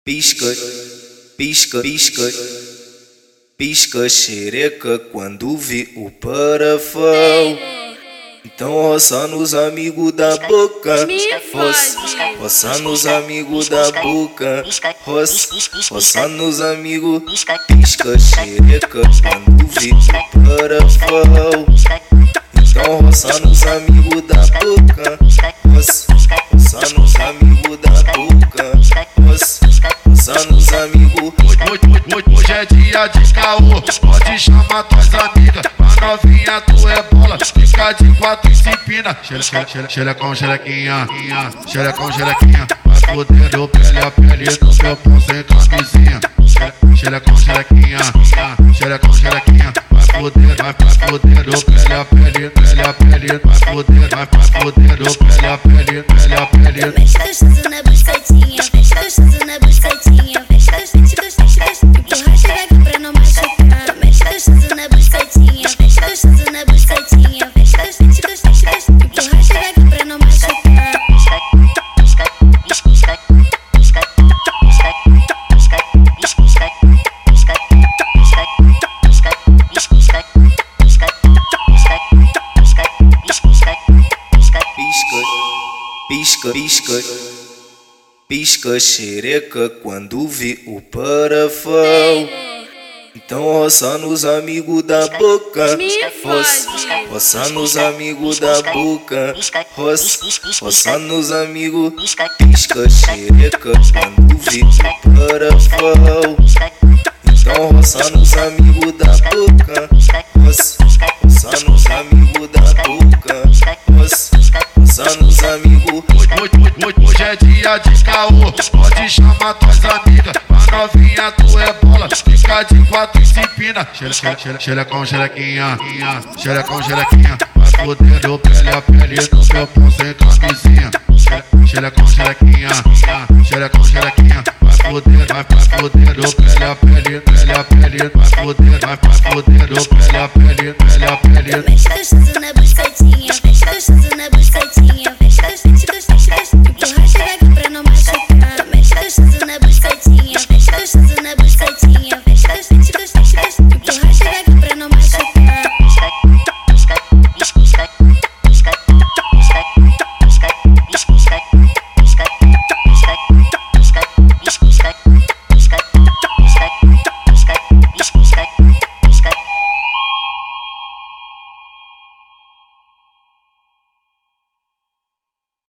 Pisca, pisca, pisca, pisca xereca quando vê o parafão. Então roça nos amigos da boca, roça nos amigos da boca, roça nos amigos. Pisca xereca quando vê o parafão. Então roça nos amigos da boca, roça nos amigos da boca, roça nos amigos. Hoje é dia de caô, pode chamar tuas amigas. Pra novinha tu é bola, fica de quatro e se empina. Xerecão, xerequinha, xerecão, xerequinha. Vai fudendo pele a pele no meu pão sem camisinha. Xerecão, xerequinha, xerecão, xerequinha. Vai fudendo pele a pele, pele a pele. Vai fudendo pele a pele, pele a pele. Mexe gostoso na bucetinha, mexe gostoso na bucetinha, mexe gostoso, empurra xereca pra não machucar. Mexe gostoso na bucetinha, mexe gostoso na bucetinha, mexe gostoso, empurra xereca pra não machucar. Pisca, pisca, pisca xereca quando vê o parafão. Então roça nos amigos da boca, roça nos amigos da boca, roça nos amigos. Pisca xereca quando vê o parafão. Então roça nos amigos da boca, roça nos amigos da boca, roça nos amigos. Hoje é dia de caô, pode chamar tuas amigas. Pra novinha tu é bola, fica de quatro e se empina. Xerecão, xerequinha, xerecão, xerequinha. Vai fudendo pele a pele no meu pão sem camisinha. Xerecão, xerequinha, xerecão, xerequinha. Vai fudendo pele a pele, pele a pele. Vai fudendo pele a pele, pele a pele. Mexe gostoso na bucetinha, mexe gostoso